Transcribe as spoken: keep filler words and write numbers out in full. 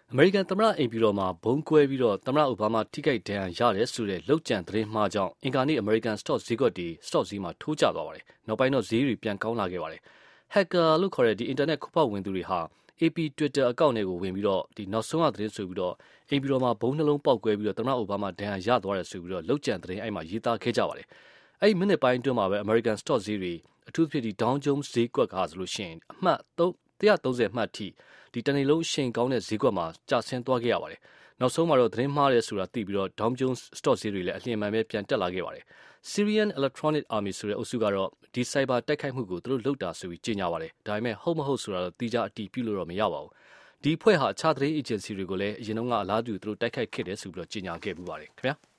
အမေရိကန်သမ္မတအိမ်ဖြူတော်မှာဘုံကွဲပြီးတော့သမ္မတအိုဘားမားထိခိုက်ဒဏ်ရာရတယ်ဆိုတဲ့လောက်ကျန်သတင်းမှားကြောင့်အင်္ဂါနေ့အမေရိကန်စတော့ဈေးကွက်တွေစတော့ဈေးမှာထိုးကျသွားပါတယ်။နောက်ပိုင်းတော့ဈေးတွေပြန်ကောင်းလာခဲ့ပါတယ်။ Hacker လို့ခေါ်တဲ့ဒီအင်တာနက်ခုဖောက်ဝင်သူတွေဟာ အေပီ Twitter အကောင့်တွေကိုဝင်ပြီးတော့ဒီနောက်ဆုံးရသတင်းဆိုပြီးတော့အိမ်ဖြူတော်မှာဘုံနှလုံးပေါက်ကွဲပြီးတော့သမ္မတအိုဘားမားဒဏ်ရာရသွားတယ်ဆိုပြီးတော့လောက်ကျန်သတင်းအဲ့မှာရေးသားခဲ့ကြပါတယ်။အဲ့ဒီမိနစ်ပိုင်းအတွင်းမှာပဲအမေရိကန်စတော့ဈေးတွေအထူးသဖြင့်ဒီ Dow Jones ဈေးကွက်ကဆိုလို့ရှိရင်အမှတ်one thirtyအမှတ်ထိဒီတနေ့လုံးအရှိန်ကောင်းတဲ့ဈေးကွက်မှာကျဆင်းသွားခဲ့ရပါတယ်။နောက်ဆုံးမှာတော့သတင်းမှားတယ်ဆိုတာသိပြီးတော့ Dow Jones Stock ဈေးတွေလည်းအလျင်အမှန်ပဲပြန်တက်လာခဲ့ပါတယ်။ Syrian Electronic Army ဆိုတဲ့အုပ်စုကတော့ဒီ cyber တိုက်ခိုက်မှုကိုသူတို့လုပ်တာဆိုပြီးကြေညာပါတယ်။ဒါပေမဲ့ဟုတ်မဟုတ်ဆိုတာတော့တိကျအတည်ပြုလို့တော့မရပါဘူး။ဒီအဖွဲ့ဟာအခြားသတင်းအေဂျင်စီတွေကိုလည်းအရင်တုန်းကအလားတူသူတို့တိုက်ခိုက်ခဲ့တယ်ဆိုပြီးတော့ကြေညာခဲ့ပူပါတယ်ခင်ဗျာ။